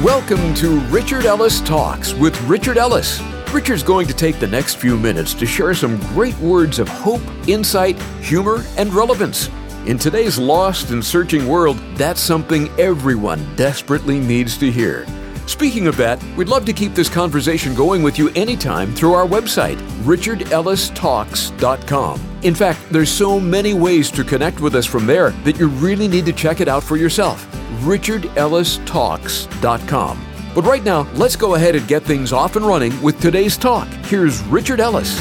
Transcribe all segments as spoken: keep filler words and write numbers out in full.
Welcome to Richard Ellis Talks with Richard Ellis. Richard's going to take the next few minutes to share some great words of hope, insight, humor, and relevance. In today's lost and searching world, that's something everyone desperately needs to hear. Speaking of that, we'd love to keep this conversation going with you anytime through our website, richard ellis talks dot com. In fact, there's so many ways to connect with us from there that you really need to check it out for yourself, richard ellis talks dot com. But right now, let's go ahead and get things off and running with today's talk. Here's Richard Ellis.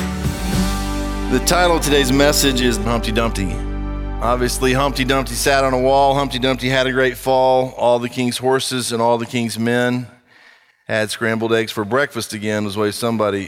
The title of today's message is Humpty Dumpty. Obviously, Humpty Dumpty sat on a wall. Humpty Dumpty had a great fall. All the king's horses and all the king's men had scrambled eggs for breakfast again, was the way somebody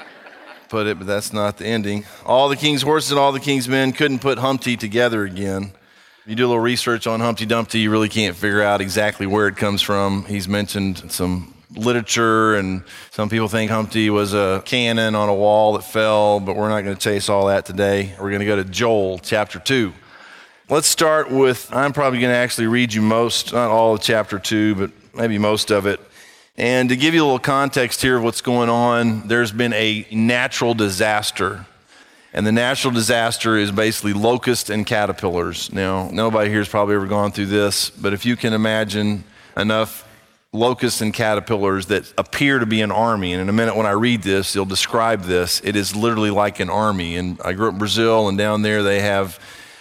put it, but that's not the ending. All the king's horses and all the king's men couldn't put Humpty together again. If you do a little research on Humpty Dumpty, you really can't figure out exactly where it comes from. He's mentioned some literature, and some people think Humpty was a cannon on a wall that fell, but we're not going to chase all that today. We're going to go to Joel chapter two. Let's start with, I'm probably going to actually read you most, not all of chapter two, but maybe most of it. And to give you a little context here of what's going on, there's been a natural disaster. And the natural disaster is basically locusts and caterpillars. Now, nobody here has probably ever gone through this, but if you can imagine enough locusts and caterpillars that appear to be an army, and in a minute when I read this, you'll describe this, it is literally like an army. And I grew up in Brazil, and down there they have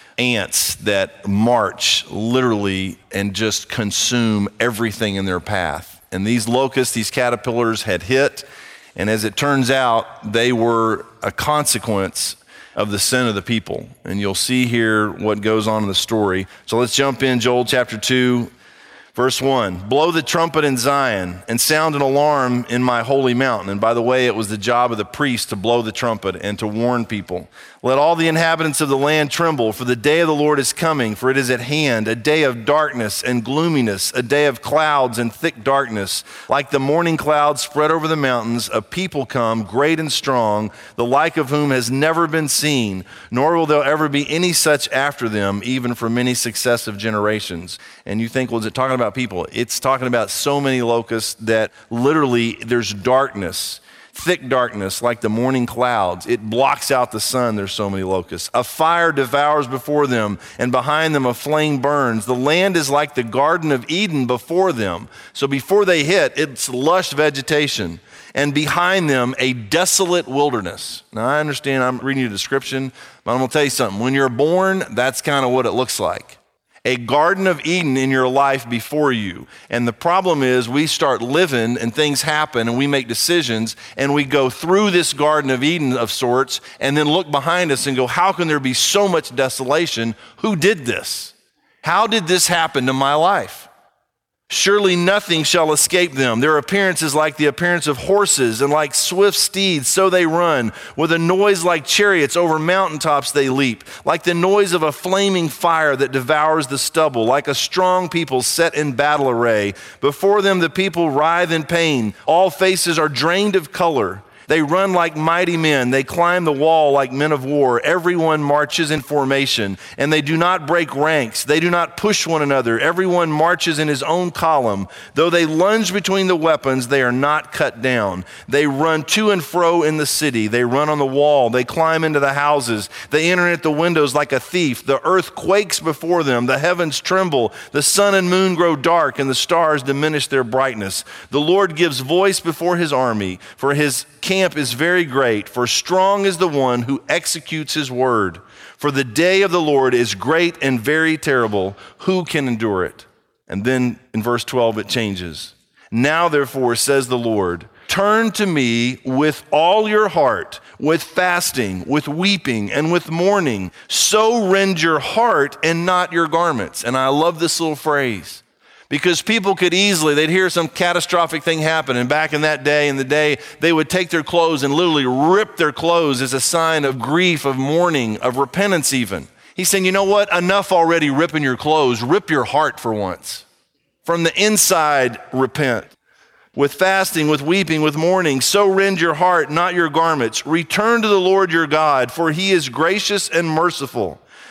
ants that march literally and just consume everything in their path. And these locusts, these caterpillars had hit, and as it turns out, they were a consequence of the sin of the people. And you'll see here what goes on in the story. So let's jump in, Joel chapter two, verse one. Blow the trumpet in Zion and sound an alarm in my holy mountain. And by the way, it was the job of the priest to blow the trumpet and to warn people. Let all the inhabitants of the land tremble, for the day of the Lord is coming, for it is at hand, a day of darkness and gloominess, a day of clouds and thick darkness. Like the morning clouds spread over the mountains, a people come, great and strong, the like of whom has never been seen, nor will there ever be any such after them, even for many successive generations. And you think, well, is it talking about people? It's talking about so many locusts that literally there's darkness. Thick darkness like the morning clouds. It blocks out the sun. There's so many locusts. A fire devours before them, and behind them a flame burns. The land is like the Garden of Eden before them. So before they hit, it's lush vegetation. And behind them, a desolate wilderness. Now, I understand I'm reading you a description, but I'm going to tell you something. When you're born, that's kind of what it looks like. A Garden of Eden in your life before you. And the problem is we start living and things happen and we make decisions and we go through this Garden of Eden of sorts and then look behind us and go, how can there be so much desolation? Who did this? How did this happen to my life? Surely nothing shall escape them. Their appearance is like the appearance of horses, and like swift steeds, so they run. With a noise like chariots, over mountaintops they leap. Like the noise of a flaming fire that devours the stubble. Like a strong people set in battle array. Before them the people writhe in pain. All faces are drained of color. They run like mighty men. They climb the wall like men of war. Everyone marches in formation, and they do not break ranks. They do not push one another. Everyone marches in his own column. Though they lunge between the weapons, they are not cut down. They run to and fro in the city. They run on the wall. They climb into the houses. They enter at the windows like a thief. The earth quakes before them. The heavens tremble. The sun and moon grow dark, and the stars diminish their brightness. The Lord gives voice before his army, for his camp is very great, for strong is the one who executes his word. For the day of the Lord is great and very terrible. Who can endure it? And then in verse twelve, it changes. Now, therefore, says the Lord, turn to me with all your heart, with fasting, with weeping, and with mourning. So rend your heart and not your garments. And I love this little phrase. Because people could easily, they'd hear some catastrophic thing happen. And back in that day, in the day, they would take their clothes and literally rip their clothes as a sign of grief, of mourning, of repentance even. He's saying, you know what? Enough already ripping your clothes. Rip your heart for once. From the inside, repent. With fasting, with weeping, with mourning, so rend your heart, not your garments. Return to the Lord your God, for he is gracious and merciful,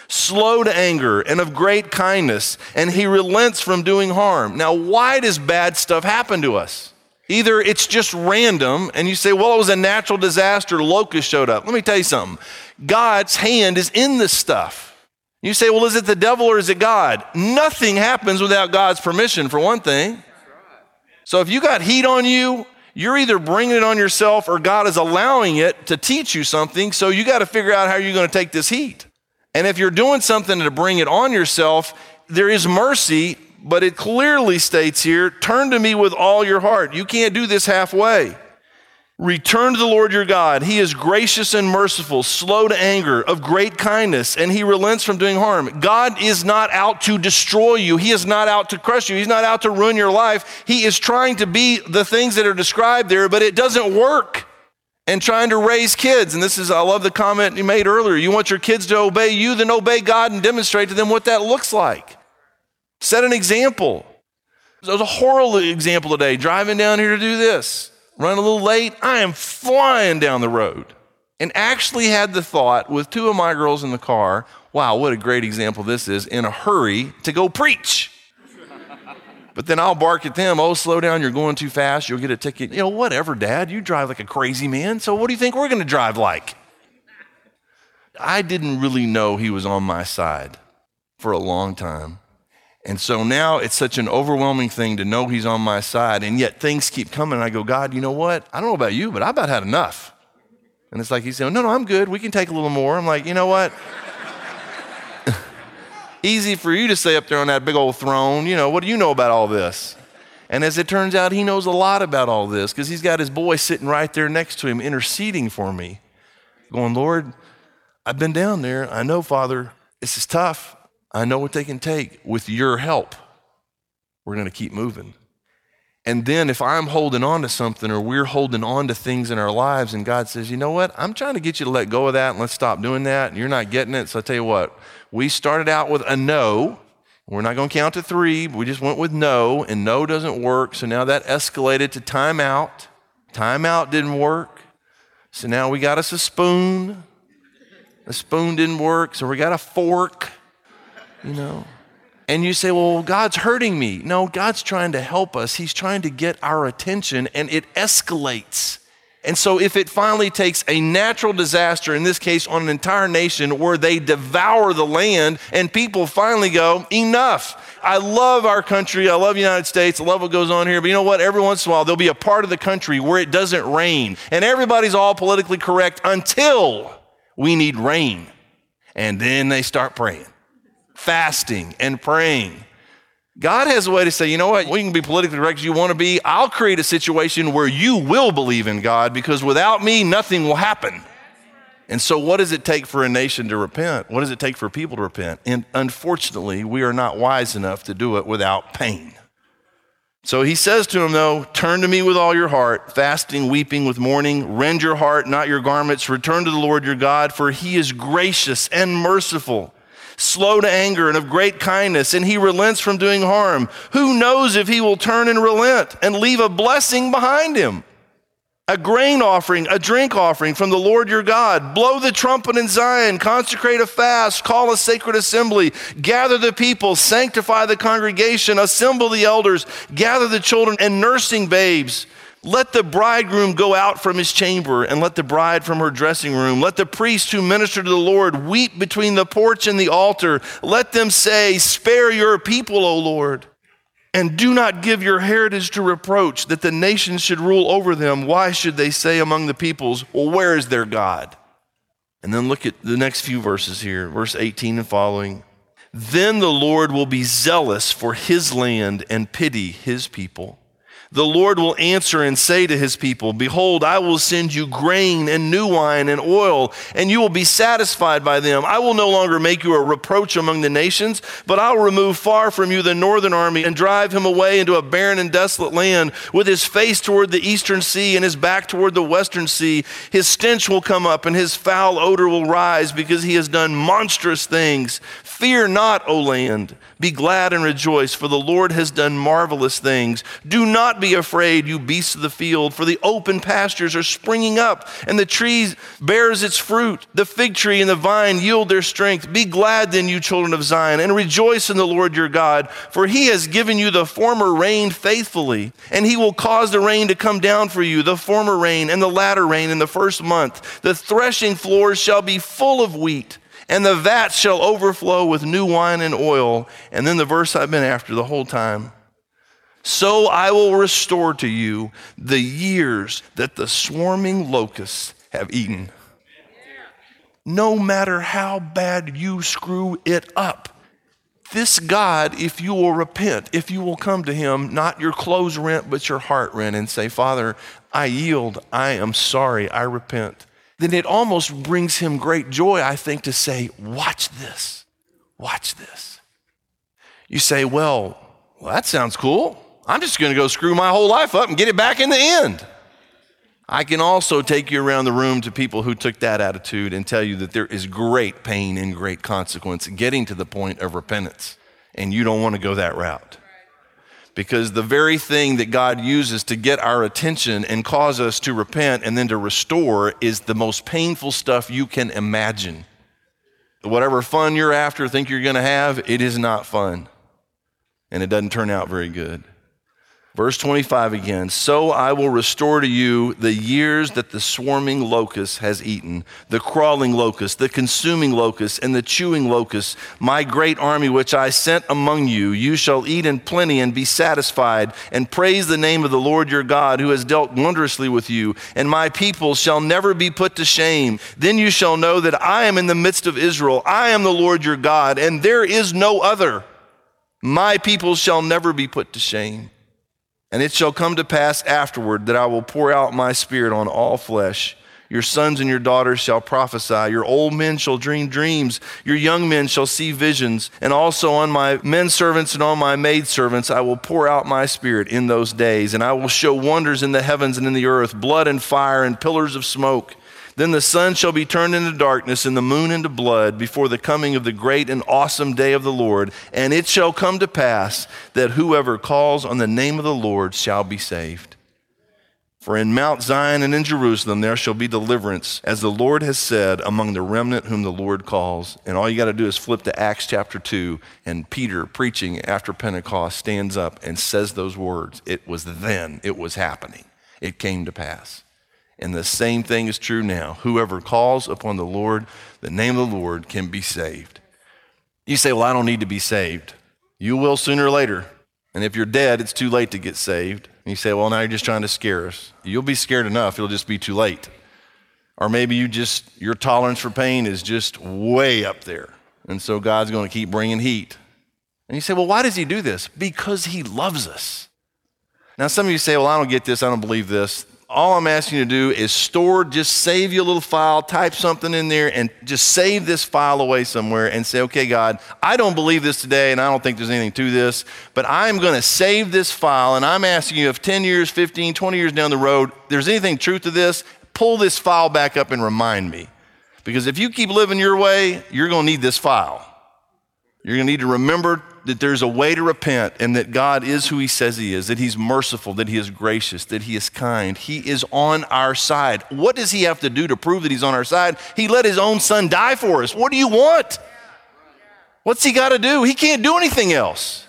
slow to anger, and of great kindness, and he relents from doing harm. Now, why does bad stuff happen to us? Either it's just random, and you say, well, it was a natural disaster, locust showed up. Let me tell you something. God's hand is in this stuff. You say, well, is it the devil or is it God? Nothing happens without God's permission, for one thing. So if you got heat on you, you're either bringing it on yourself or God is allowing it to teach you something, so you got to figure out how you're going to take this heat. And if you're doing something to bring it on yourself, there is mercy, but it clearly states here, turn to me with all your heart. You can't do this halfway. Return to the Lord your God. He is gracious and merciful, slow to anger, of great kindness, and he relents from doing harm. God is not out to destroy you. He is not out to crush you. He's not out to ruin your life. He is trying to be the things that are described there, but it doesn't work. And trying to raise kids, and this is, I love the comment you made earlier. You want your kids to obey you, then obey God and demonstrate to them what that looks like. Set an example. There was a horrible example today, driving down here to do this. Run a little late, I am flying down the road. And actually had the thought with two of my girls in the car, wow, what a great example this is, in a hurry to go preach. But then I'll bark at them, oh, slow down, you're going too fast, you'll get a ticket. You know, whatever, Dad, you drive like a crazy man, so what do you think we're gonna drive like? I didn't really know he was on my side for a long time. And so now it's such an overwhelming thing to know he's on my side, and yet things keep coming, and I go, God, you know what? I don't know about you, but I about had enough. And it's like he's saying, no, no, I'm good. We can take a little more. I'm like, you know what? Easy for you to stay up there on that big old throne. You know, what do you know about all this? And as it turns out, he knows a lot about all this because he's got his boy sitting right there next to him, interceding for me, going, Lord, I've been down there. I know, Father, this is tough. I know what they can take. With your help, we're going to keep moving. And then if I'm holding on to something or we're holding on to things in our lives and God says, you know what, I'm trying to get you to let go of that and let's stop doing that and you're not getting it. So I tell you what, we started out with a no. We're not going to count to three. We just went with no, and no doesn't work. So now that escalated to timeout. Timeout didn't work. So now we got us a spoon. A spoon didn't work, so we got a fork. You know, and you say, well, God's hurting me. No, God's trying to help us. He's trying to get our attention, and it escalates. And so if it finally takes a natural disaster, in this case on an entire nation, where they devour the land and people finally go, enough. I love our country. I love the United States. I love what goes on here. But you know what? Every once in a while, there'll be a part of the country where it doesn't rain. And everybody's all politically correct until we need rain. And then they start praying. Fasting and praying. God has a way to say, you know what, we can be politically correct as you want to be. I'll create a situation where you will believe in God because without me, nothing will happen. And so what does it take for a nation to repent? What does it take for people to repent? And unfortunately, we are not wise enough to do it without pain. So he says to him, though, turn to me with all your heart, fasting, weeping with mourning, rend your heart, not your garments, return to the Lord your God, for he is gracious and merciful, slow to anger and of great kindness, and he relents from doing harm. Who knows if he will turn and relent and leave a blessing behind him? A grain offering, a drink offering from the Lord your God. Blow the trumpet in Zion, consecrate a fast, call a sacred assembly, gather the people, sanctify the congregation, assemble the elders, gather the children and nursing babes. Let the bridegroom go out from his chamber and let the bride from her dressing room. Let the priests who minister to the Lord weep between the porch and the altar. Let them say, spare your people, O Lord, and do not give your heritage to reproach, that the nations should rule over them. Why should they say among the peoples, well, where is their God? And then look at the next few verses here, verse eighteen and following. Then the Lord will be zealous for his land and pity his people. The Lord will answer and say to his people, behold, I will send you grain and new wine and oil, and you will be satisfied by them. I will no longer make you a reproach among the nations, but I'll remove far from you the northern army and drive him away into a barren and desolate land with his face toward the eastern sea and his back toward the western sea. His stench will come up and his foul odor will rise because he has done monstrous things. Fear not, O land. Be glad and rejoice, for the Lord has done marvelous things. Do not not be afraid, you beasts of the field, for the open pastures are springing up, and the tree bears its fruit. The fig tree and the vine yield their strength. Be glad then, you children of Zion, and rejoice in the Lord your God, for he has given you the former rain faithfully, and he will cause the rain to come down for you, the former rain and the latter rain in the first month. The threshing floors shall be full of wheat, and the vats shall overflow with new wine and oil. And then the verse I've been after the whole time. So I will restore to you the years that the swarming locusts have eaten. No matter how bad you screw it up, this God, if you will repent, if you will come to him, not your clothes rent, but your heart rent, and say, Father, I yield, I am sorry, I repent, then it almost brings him great joy, I think, to say, watch this, watch this. You say, well, well, that sounds cool. I'm just gonna go screw my whole life up and get it back in the end. I can also take you around the room to people who took that attitude and tell you that there is great pain and great consequence getting to the point of repentance, and you don't wanna go that route. Because the very thing that God uses to get our attention and cause us to repent and then to restore is the most painful stuff you can imagine. Whatever fun you're after, think you're gonna have, it is not fun. And it doesn't turn out very good. Verse twenty-five again, so I will restore to you the years that the swarming locust has eaten, the crawling locust, the consuming locust, and the chewing locust, my great army which I sent among you. You shall eat in plenty and be satisfied, and praise the name of the Lord your God, who has dealt wondrously with you, and my people shall never be put to shame. Then you shall know that I am in the midst of Israel. I am the Lord your God, and there is no other. My people shall never be put to shame. And it shall come to pass afterward that I will pour out my spirit on all flesh. Your sons and your daughters shall prophesy. Your old men shall dream dreams. Your young men shall see visions. And also on my men servants and on my maid servants I will pour out my spirit in those days. And I will show wonders in the heavens and in the earth, blood and fire and pillars of smoke. Then the sun shall be turned into darkness and the moon into blood before the coming of the great and awesome day of the Lord. And it shall come to pass that whoever calls on the name of the Lord shall be saved. For in Mount Zion and in Jerusalem there shall be deliverance, as the Lord has said, among the remnant whom the Lord calls. And all you got to do is flip to Acts chapter two, and Peter, preaching after Pentecost, stands up and says those words. It was then, it was happening. It came to pass. And the same thing is true now. Whoever calls upon the Lord, the name of the Lord, can be saved. You say, well, I don't need to be saved. You will sooner or later. And if you're dead, it's too late to get saved. And you say, well, now you're just trying to scare us. You'll be scared enough, it'll just be too late. Or maybe you just, your tolerance for pain is just way up there. And so God's going to keep bringing heat. And you say, well, why does he do this? Because he loves us. Now, some of you say, well, I don't get this, I don't believe this. All I'm asking you to do is store, just save you a little file, type something in there, and just save this file away somewhere and say, okay, God, I don't believe this today, and I don't think there's anything to this, but I'm going to save this file, and I'm asking you if ten years, fifteen, twenty years down the road, there's anything truth to this, pull this file back up and remind me. Because if you keep living your way, you're going to need this file. You're going to need to remember that there's a way to repent and that God is who he says he is, that he's merciful, that he is gracious, that he is kind. He is on our side. What does he have to do to prove that he's on our side? He let his own son die for us. What do you want? What's he got to do? He can't do anything else.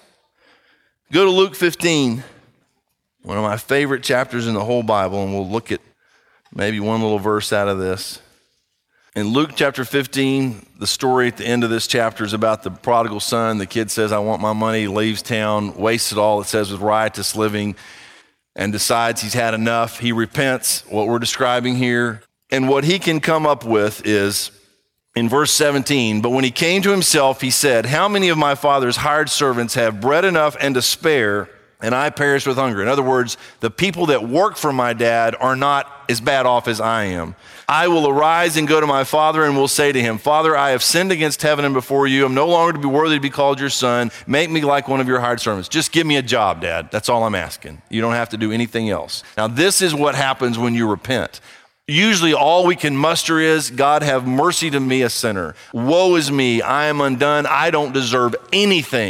Go to Luke fifteen, one of my favorite chapters in the whole Bible, and we'll look at maybe one little verse out of this. In Luke chapter fifteen, the story at the end of this chapter is about the prodigal son. The kid says, I want my money, leaves town, wastes it all, it says, with riotous living, and decides he's had enough. He repents, what we're describing here. And what he can come up with is, in verse seventeen, but when he came to himself, he said, how many of my father's hired servants have bread enough and to spare, and I perish with hunger? In other words, the people that work for my dad are not as bad off as I am. I will arise and go to my father and will say to him, Father, I have sinned against heaven and before you. I'm no longer to be worthy to be called your son. Make me like one of your hired servants. Just give me a job, Dad. That's all I'm asking. You don't have to do anything else. Now, this is what happens when you repent. Usually all we can muster is, God, have mercy to me, a sinner. Woe is me. I am undone. I don't deserve anything.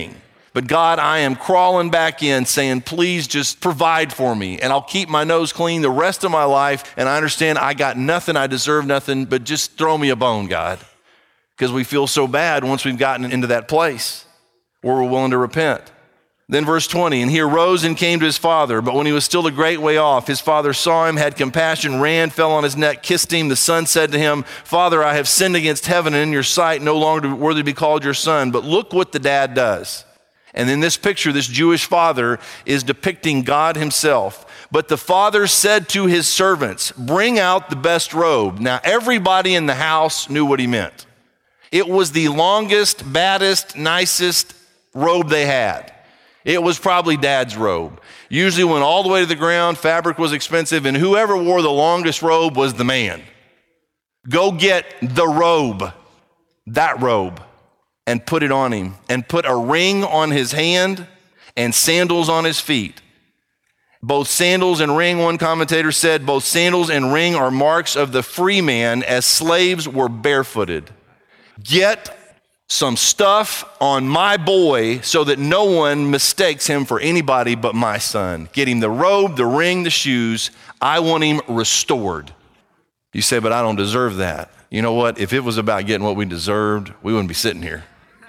But God, I am crawling back in saying, please just provide for me and I'll keep my nose clean the rest of my life. And I understand I got nothing, I deserve nothing, but just throw me a bone, God. Because we feel so bad once we've gotten into that place where we're willing to repent. Then verse twenty, and he arose and came to his father, but when he was still a great way off, his father saw him, had compassion, ran, fell on his neck, kissed him. The son said to him, Father, I have sinned against heaven and in your sight, no longer worthy to be called your son. But look what the dad does. And in this picture, this Jewish father is depicting God himself. But the father said to his servants, bring out the best robe. Now, everybody in the house knew what he meant. It was the longest, baddest, nicest robe they had. It was probably dad's robe. Usually went all the way to the ground, fabric was expensive, and whoever wore the longest robe was the man. Go get the robe, that robe, and put it on him, and put a ring on his hand and sandals on his feet. Both sandals and ring, one commentator said, both sandals and ring are marks of the free man, as slaves were barefooted. Get some stuff on my boy so that no one mistakes him for anybody but my son. Get him the robe, the ring, the shoes. I want him restored. You say, but I don't deserve that. You know what? If it was about getting what we deserved, we wouldn't be sitting here.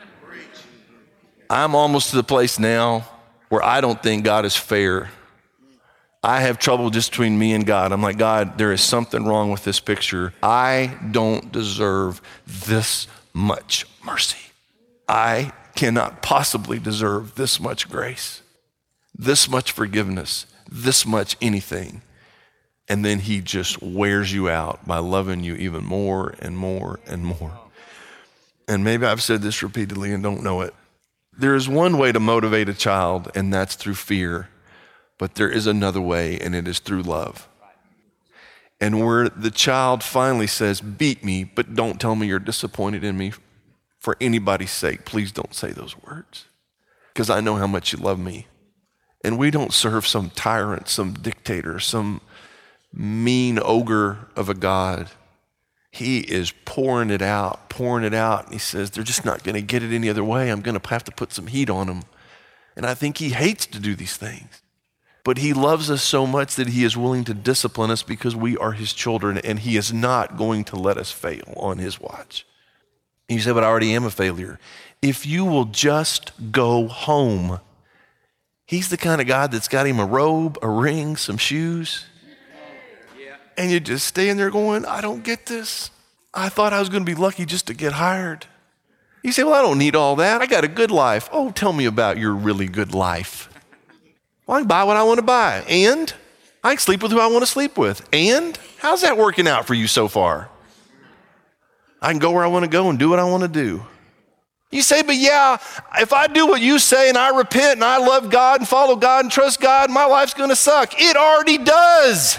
I'm almost to the place now where I don't think God is fair. I have trouble just between me and God. I'm like, God, there is something wrong with this picture. I don't deserve this much mercy. I cannot possibly deserve this much grace, this much forgiveness, this much anything. And then he just wears you out by loving you even more and more and more. And maybe I've said this repeatedly and don't know it. There is one way to motivate a child, and that's through fear. But there is another way, and it is through love. And where the child finally says, beat me, but don't tell me you're disappointed in me. For anybody's sake, please don't say those words. Because I know how much you love me. And we don't serve some tyrant, some dictator, some mean ogre of a God. He is pouring it out, pouring it out. And he says, they're just not going to get it any other way. I'm going to have to put some heat on them. And I think he hates to do these things. But he loves us so much that he is willing to discipline us because we are his children, and he is not going to let us fail on his watch. And you say, but I already am a failure. If you will just go home, he's the kind of God that's got him a robe, a ring, some shoes. And you just staying there going, I don't get this. I thought I was going to be lucky just to get hired. You say, well, I don't need all that. I got a good life. Oh, tell me about your really good life. Well, I can buy what I want to buy. And I can sleep with who I want to sleep with. And how's that working out for you so far? I can go where I want to go and do what I want to do. You say, but yeah, if I do what you say and I repent and I love God and follow God and trust God, my life's going to suck. It already does.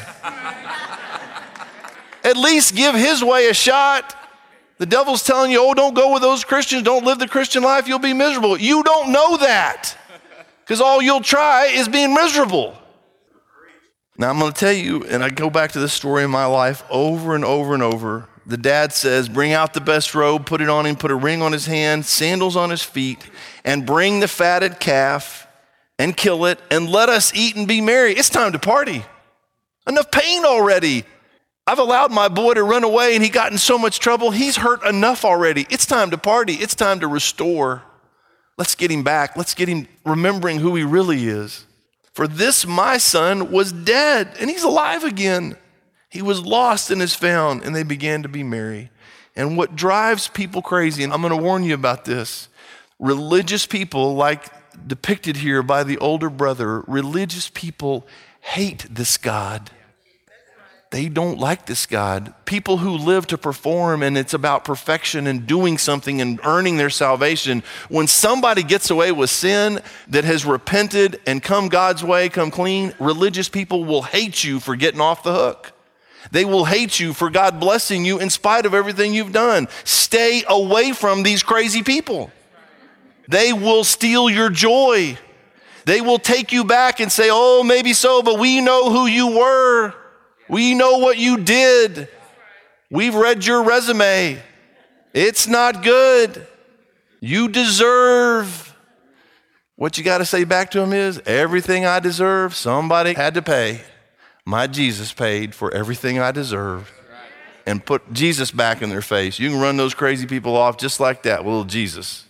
At least give his way a shot. The devil's telling you, oh, don't go with those Christians. Don't live the Christian life. You'll be miserable. You don't know that. Because all you'll try is being miserable. Now, I'm going to tell you, and I go back to this story in my life over and over and over. The dad says, bring out the best robe, put it on him, put a ring on his hand, sandals on his feet, and bring the fatted calf and kill it, and let us eat and be merry. It's time to party. Enough pain already. I've allowed my boy to run away, and he got in so much trouble. He's hurt enough already. It's time to party. It's time to restore. Let's get him back. Let's get him remembering who he really is. For this, my son, was dead, and he's alive again. He was lost and is found, and they began to be merry. And what drives people crazy, and I'm going to warn you about this, religious people, like depicted here by the older brother, religious people hate this God. They don't like this God. People who live to perform, and it's about perfection and doing something and earning their salvation. When somebody gets away with sin that has repented and come God's way, come clean, religious people will hate you for getting off the hook. They will hate you for God blessing you in spite of everything you've done. Stay away from these crazy people. They will steal your joy. They will take you back and say, oh, maybe so, but we know who you were. We know what you did. We've read your resume. It's not good. You deserve. What you got to say back to him is, everything I deserve, somebody had to pay. My Jesus paid for everything I deserved. And put Jesus back in their face. You can run those crazy people off just like that with little Jesus.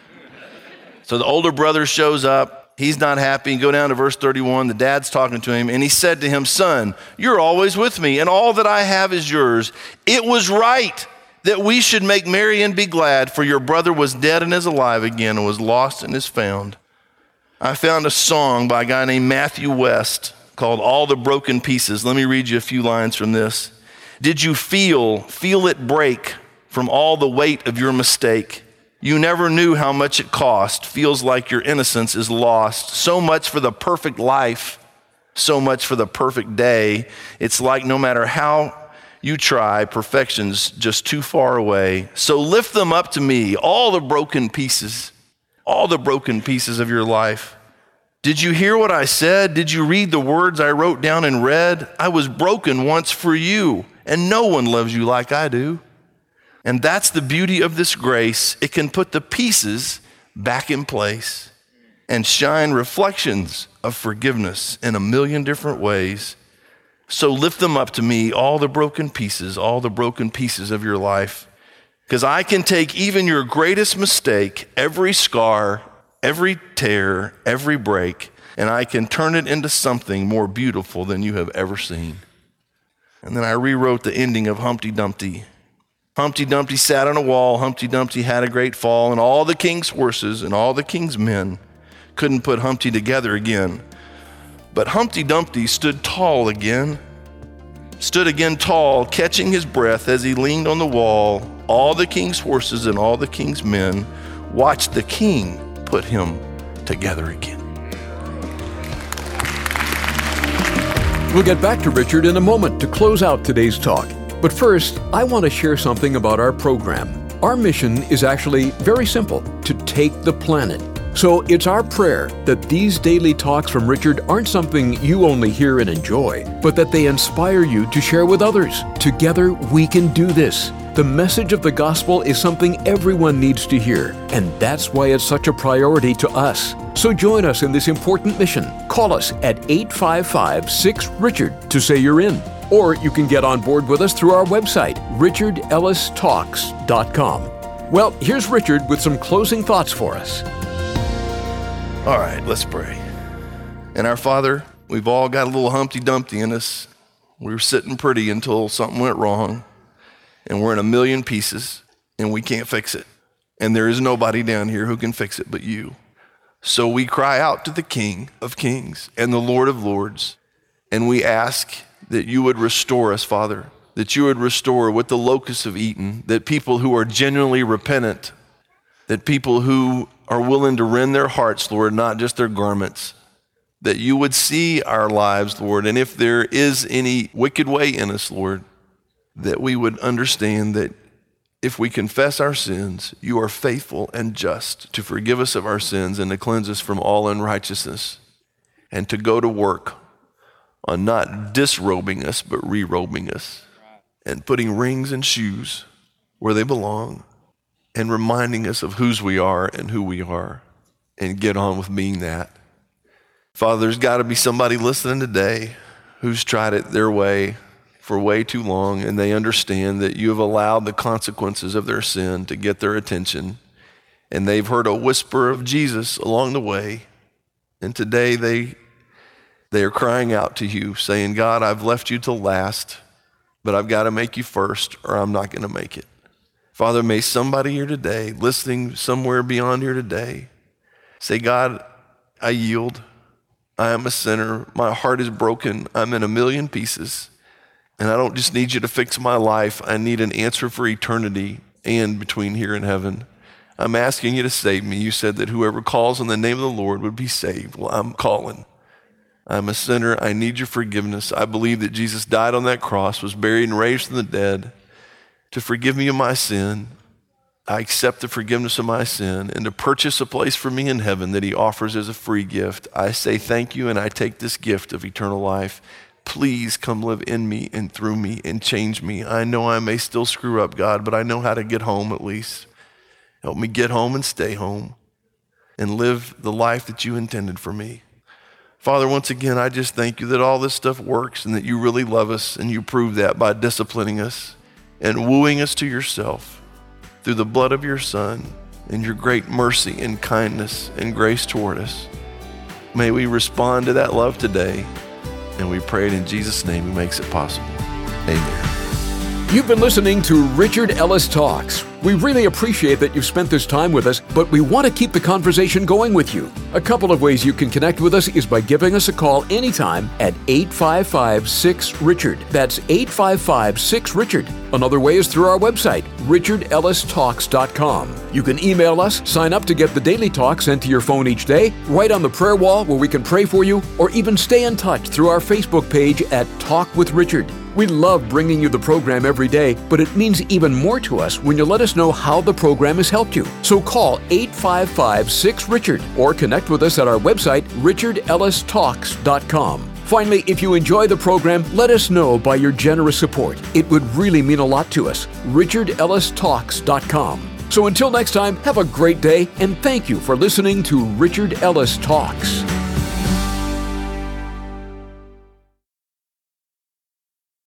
So the older brother shows up. He's not happy. Go down to verse thirty-one. The dad's talking to him, and he said to him, son, you're always with me, and all that I have is yours. It was right that we should make merry and be glad, for your brother was dead and is alive again, and was lost and is found. I found a song by a guy named Matthew West called All the Broken Pieces. Let me read you a few lines from this. Did you feel, feel it break from all the weight of your mistake? You never knew how much it cost. Feels like your innocence is lost. So much for the perfect life, so much for the perfect day. It's like no matter how you try, perfection's just too far away. So lift them up to me, all the broken pieces, all the broken pieces of your life. Did you hear what I said? Did you read the words I wrote down in red? I was broken once for you, and no one loves you like I do. And that's the beauty of this grace. It can put the pieces back in place and shine reflections of forgiveness in a million different ways. So lift them up to me, all the broken pieces, all the broken pieces of your life. Because I can take even your greatest mistake, every scar, every tear, every break, and I can turn it into something more beautiful than you have ever seen. And then I rewrote the ending of Humpty Dumpty. Humpty Dumpty sat on a wall, Humpty Dumpty had a great fall, and all the king's horses and all the king's men couldn't put Humpty together again. But Humpty Dumpty stood tall again, stood again tall, catching his breath as he leaned on the wall. All the king's horses and all the king's men watched the king put him together again. We'll get back to Richard in a moment to close out today's talk. But first, I want to share something about our program. Our mission is actually very simple, to take the planet. So it's our prayer that these daily talks from Richard aren't something you only hear and enjoy, but that they inspire you to share with others. Together, we can do this. The message of the gospel is something everyone needs to hear, and that's why it's such a priority to us. So join us in this important mission. Call us at eight five five, six, Richard to say you're in. Or you can get on board with us through our website, richard ellis talks dot com. Well, here's Richard with some closing thoughts for us. All right, let's pray. And our Father, we've all got a little Humpty Dumpty in us. We were sitting pretty until something went wrong, and we're in a million pieces, and we can't fix it. And there is nobody down here who can fix it but you. So we cry out to the King of Kings and the Lord of Lords, and we ask that you would restore us, Father, that you would restore what the locusts have eaten, that people who are genuinely repentant, that people who are willing to rend their hearts, Lord, not just their garments, that you would see our lives, Lord, and if there is any wicked way in us, Lord, that we would understand that if we confess our sins, you are faithful and just to forgive us of our sins and to cleanse us from all unrighteousness, and to go to work on not disrobing us, but re-robing us, and putting rings and shoes where they belong, and reminding us of whose we are and who we are, and get on with being that. Father, there's got to be somebody listening today who's tried it their way for way too long, and they understand that you have allowed the consequences of their sin to get their attention, and they've heard a whisper of Jesus along the way, and today they They are crying out to you, saying, God, I've left you till last, but I've got to make you first, or I'm not going to make it. Father, may somebody here today, listening somewhere beyond here today, say, God, I yield. I am a sinner. My heart is broken. I'm in a million pieces, and I don't just need you to fix my life. I need an answer for eternity and between here and heaven. I'm asking you to save me. You said that whoever calls on the name of the Lord would be saved. Well, I'm calling. I'm a sinner. I need your forgiveness. I believe that Jesus died on that cross, was buried and raised from the dead to forgive me of my sin. I accept the forgiveness of my sin and to purchase a place for me in heaven that he offers as a free gift. I say thank you, and I take this gift of eternal life. Please come live in me and through me and change me. I know I may still screw up, God, but I know how to get home at least. Help me get home and stay home. and live the life that you intended for me. Father, once again, I just thank you that all this stuff works and that you really love us, and you prove that by disciplining us and wooing us to yourself through the blood of your Son and your great mercy and kindness and grace toward us. May we respond to that love today, and we pray it in Jesus' name who makes it possible. Amen. You've been listening to Richard Ellis Talks. We really appreciate that you've spent this time with us, but we want to keep the conversation going with you. A couple of ways you can connect with us is by giving us a call anytime at eight five five, six, Richard. That's eight five five, six, Richard. Another way is through our website, richard ellis talks dot com. You can email us, sign up to get the daily talk sent to your phone each day, write on the prayer wall where we can pray for you, or even stay in touch through our Facebook page at Talk with Richard. We love bringing you the program every day, but it means even more to us when you let us know how the program has helped you. So call eight five five, six, Richard or connect with us at our website, richard ellis talks dot com. Finally, if you enjoy the program, let us know by your generous support. It would really mean a lot to us. richard ellis talks dot com. So until next time, have a great day, and thank you for listening to Richard Ellis Talks.